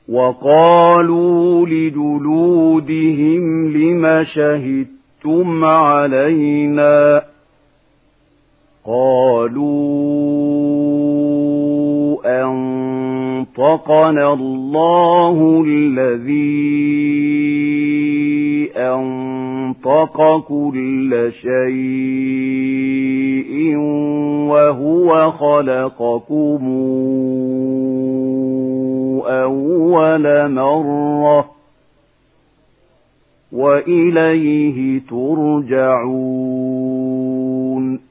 وقالوا لجلودهم لم شهدتم علينا قالوا أنطقنا الله الذي أنطق كل شيء وهو خلقكم أول مرة وإليه ترجعون